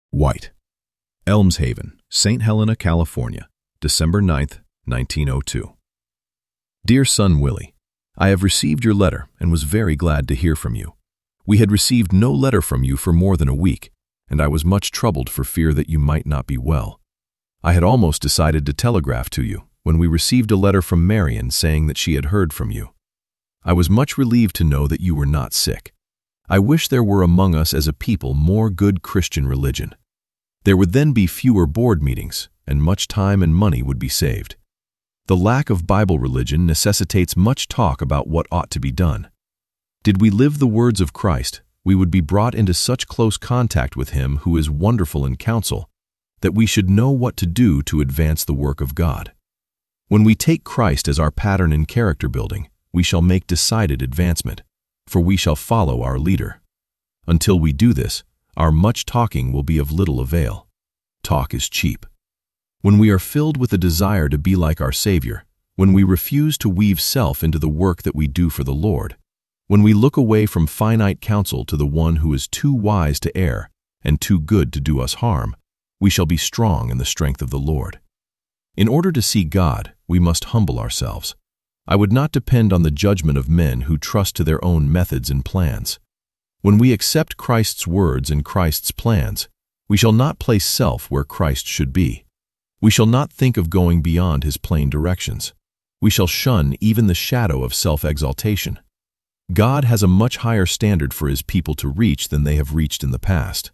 White. Elmshaven, St. Helena, California, December 9th, 1902. Dear son Willie, I have received your letter and was very glad to hear from you. We had received no letter from you for more than a week, and I was much troubled for fear that you might not be well. I had almost decided to telegraph to you when we received a letter from Marion saying that she had heard from you. I was much relieved to know that you were not sick. I wish there were among us as a people more good Christian religion. There would then be fewer board meetings, and much time and money would be saved. The lack of Bible religion necessitates much talk about what ought to be done. Did we live the words of Christ, we would be brought into such close contact with Him who is wonderful in counsel, that we should know what to do to advance the work of God. When we take Christ as our pattern in character building, we shall make decided advancement, for we shall follow our leader. Until we do this, our much talking will be of little avail. Talk is cheap. When we are filled with a desire to be like our Savior, when we refuse to weave self into the work that we do for the Lord, when we look away from finite counsel to the one who is too wise to err and too good to do us harm, we shall be strong in the strength of the Lord. In order to see God, we must humble ourselves. I would not depend on the judgment of men who trust to their own methods and plans. When we accept Christ's words and Christ's plans, we shall not place self where Christ should be. We shall not think of going beyond His plain directions. We shall shun even the shadow of self-exaltation. God has a much higher standard for His people to reach than they have reached in the past.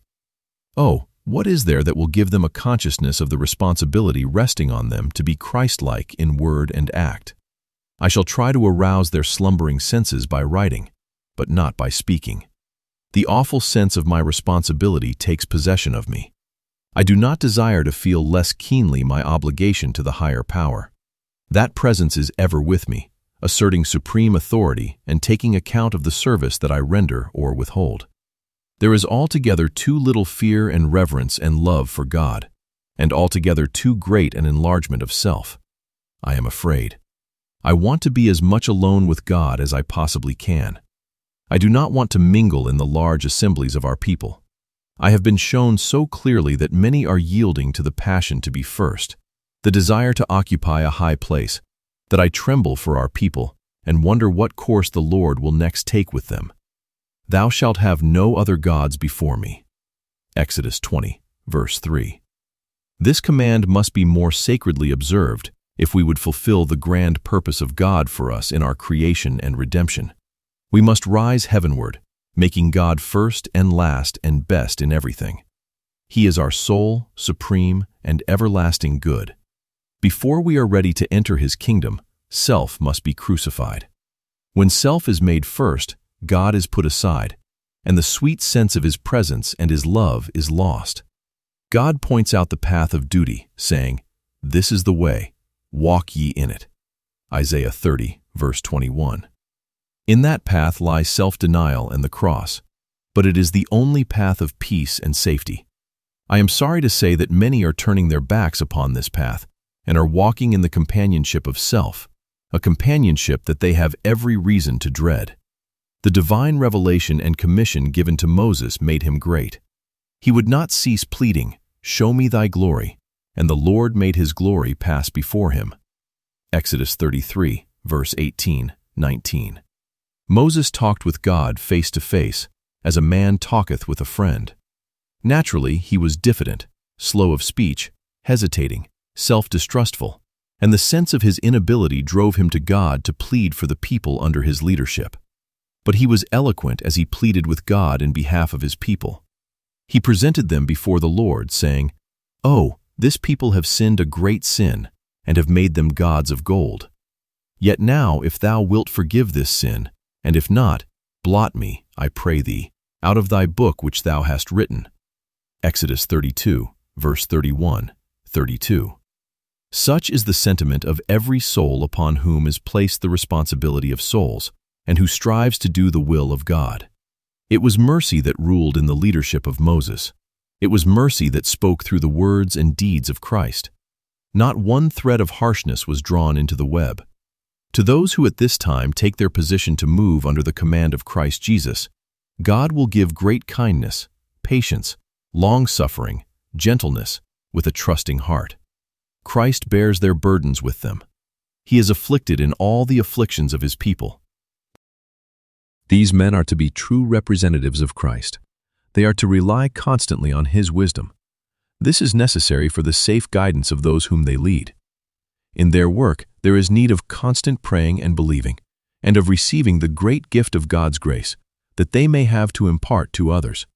Oh, what is there that will give them a consciousness of the responsibility resting on them to be Christ-like in word and act? I shall try to arouse their slumbering senses by writing, but not by speaking. The awful sense of my responsibility takes possession of me. I do not desire to feel less keenly my obligation to the higher power. That presence is ever with me, asserting supreme authority and taking account of the service that I render or withhold. There is altogether too little fear and reverence and love for God, and altogether too great an enlargement of self. I am afraid. I want to be as much alone with God as I possibly can. I do not want to mingle in the large assemblies of our people. I have been shown so clearly that many are yielding to the passion to be first, the desire to occupy a high place, that I tremble for our people and wonder what course the Lord will next take with them. Thou shalt have no other gods before me. Exodus 20, verse 3. This command must be more sacredly observed if we would fulfill the grand purpose of God for us in our creation and redemption. We must rise heavenward, making God first and last and best in everything. He is our sole, supreme, and everlasting good. Before we are ready to enter His kingdom, self must be crucified. When self is made first, God is put aside, and the sweet sense of His presence and His love is lost. God points out the path of duty, saying, "This is the way, walk ye in it." Isaiah 30, verse 21. In that path lies self-denial and the cross, but it is the only path of peace and safety. I am sorry to say that many are turning their backs upon this path and are walking in the companionship of self, a companionship that they have every reason to dread. The divine revelation and commission given to Moses made him great. He would not cease pleading, "Show me thy glory," and the Lord made His glory pass before him. Exodus 33, verse 18, 19. Moses talked with God face to face, as a man talketh with a friend. Naturally, he was diffident, slow of speech, hesitating, self-distrustful, and the sense of his inability drove him to God to plead for the people under his leadership. But he was eloquent as he pleaded with God in behalf of His people. He presented them before the Lord, saying, "Oh, this people have sinned a great sin, and have made them gods of gold. Yet now, if thou wilt forgive this sin, and if not, blot me, I pray thee, out of thy book which thou hast written." Exodus 32, verse 31, 32. Such is the sentiment of every soul upon whom is placed the responsibility of souls, and who strives to do the will of God. It was mercy that ruled in the leadership of Moses. It was mercy that spoke through the words and deeds of Christ. Not one thread of harshness was drawn into the web. To those who at this time take their position to move under the command of Christ Jesus, God will give great kindness, patience, long-suffering, gentleness, with a trusting heart. Christ bears their burdens with them. He is afflicted in all the afflictions of his people. These men are to be true representatives of Christ. They are to rely constantly on his wisdom. This is necessary for the safe guidance of those whom they lead. In their work, there is need of constant praying and believing, and of receiving the great gift of God's grace, that they may have to impart to others.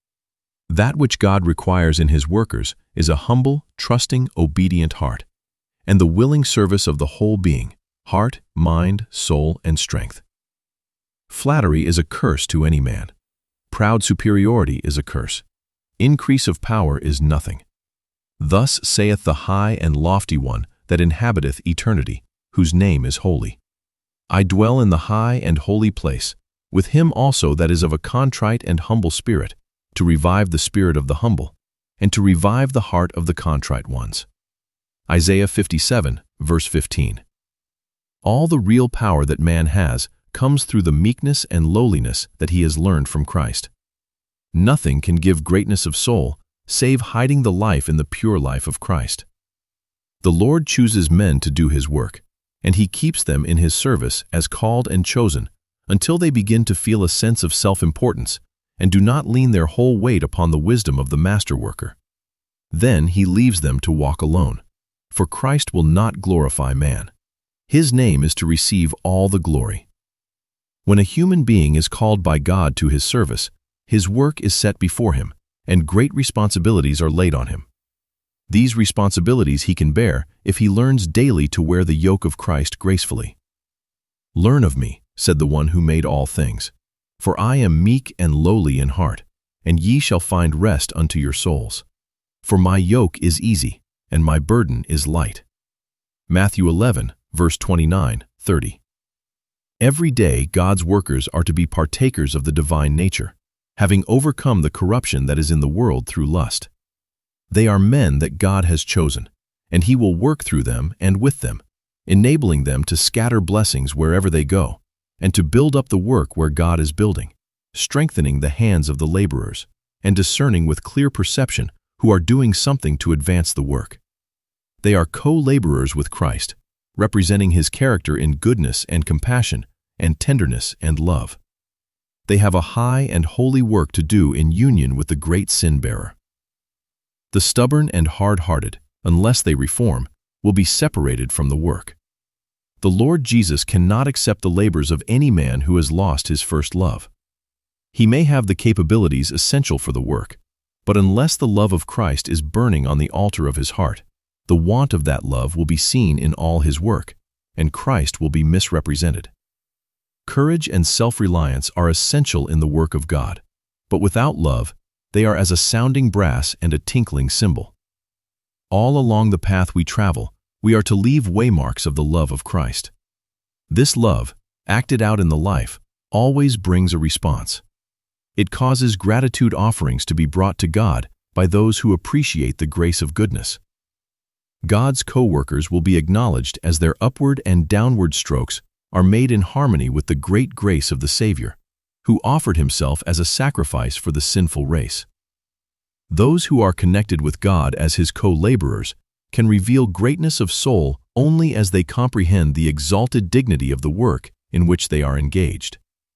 That which God requires in his workers is a humble, trusting, obedient heart, and the willing service of the whole being, heart, mind, soul, and strength. Flattery is a curse to any man. Proud superiority is a curse. Increase of power is nothing. Thus saith the high and lofty one that inhabiteth eternity, whose name is holy. I dwell in the high and holy place, with him also that is of a contrite and humble spirit, to revive the spirit of the humble, and to revive the heart of the contrite ones. Isaiah 57, verse 15. All the real power that man has comes through the meekness and lowliness that he has learned from Christ. Nothing can give greatness of soul save hiding the life in the pure life of Christ. The Lord chooses men to do his work, and he keeps them in his service as called and chosen until they begin to feel a sense of self-importance and do not lean their whole weight upon the wisdom of the master worker. Then he leaves them to walk alone, for Christ will not glorify man. His name is to receive all the glory. When a human being is called by God to his service, his work is set before him, and great responsibilities are laid on him. These responsibilities he can bear if he learns daily to wear the yoke of Christ gracefully. Learn of me, said the one who made all things, for I am meek and lowly in heart, and ye shall find rest unto your souls. For my yoke is easy, and my burden is light. Matthew 11, verse 29, 30. Every day God's workers are to be partakers of the divine nature, having overcome the corruption that is in the world through lust. They are men that God has chosen, and he will work through them and with them, enabling them to scatter blessings wherever they go, and to build up the work where God is building, strengthening the hands of the laborers, and discerning with clear perception who are doing something to advance the work. They are co-laborers with Christ, representing his character in goodness and compassion and tenderness and love. They have a high and holy work to do in union with the great sin-bearer. The stubborn and hard-hearted, unless they reform, will be separated from the work. The Lord Jesus cannot accept the labors of any man who has lost his first love. He may have the capabilities essential for the work, but unless the love of Christ is burning on the altar of his heart, the want of that love will be seen in all his work, and Christ will be misrepresented. Courage and self-reliance are essential in the work of God, but without love, they are as a sounding brass and a tinkling cymbal. All along the path we travel, we are to leave waymarks of the love of Christ. This love, acted out in the life, always brings a response. It causes gratitude offerings to be brought to God by those who appreciate the grace of goodness. God's co-workers will be acknowledged as their upward and downward strokes are made in harmony with the great grace of the Savior, who offered himself as a sacrifice for the sinful race. Those who are connected with God as his co-laborers can reveal greatness of soul only as they comprehend the exalted dignity of the work in which they are engaged.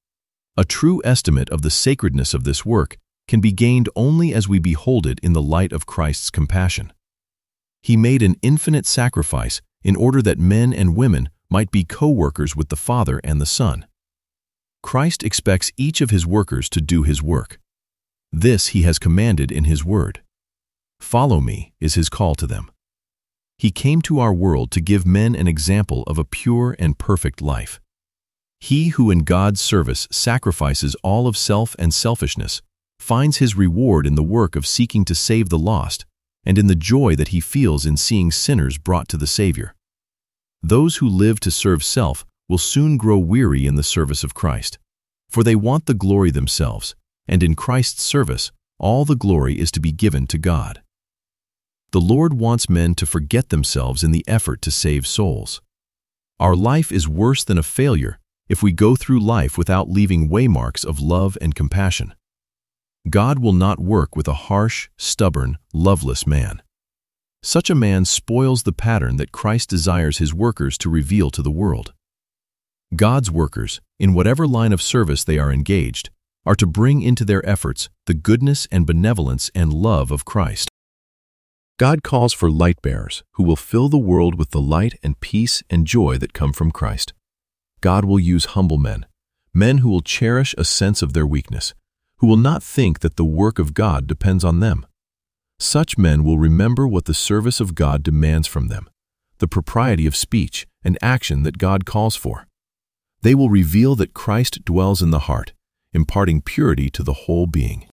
A true estimate of the sacredness of this work can be gained only as we behold it in the light of Christ's compassion. He made an infinite sacrifice in order that men and women might be co-workers with the Father and the Son. Christ expects each of his workers to do his work. This he has commanded in his word. Follow me is his call to them. He came to our world to give men an example of a pure and perfect life. He who in God's service sacrifices all of self and selfishness finds his reward in the work of seeking to save the lost and in the joy that he feels in seeing sinners brought to the Savior. Those who live to serve self will soon grow weary in the service of Christ, for they want the glory themselves, and in Christ's service, all the glory is to be given to God. The Lord wants men to forget themselves in the effort to save souls. Our life is worse than a failure if we go through life without leaving waymarks of love and compassion. God will not work with a harsh, stubborn, loveless man. Such a man spoils the pattern that Christ desires his workers to reveal to the world. God's workers, in whatever line of service they are engaged, are to bring into their efforts the goodness and benevolence and love of Christ. God calls for light-bearers who will fill the world with the light and peace and joy that come from Christ. God will use humble men, men who will cherish a sense of their weakness, who will not think that the work of God depends on them. Such men will remember what the service of God demands from them, the propriety of speech and action that God calls for. They will reveal that Christ dwells in the heart, imparting purity to the whole being.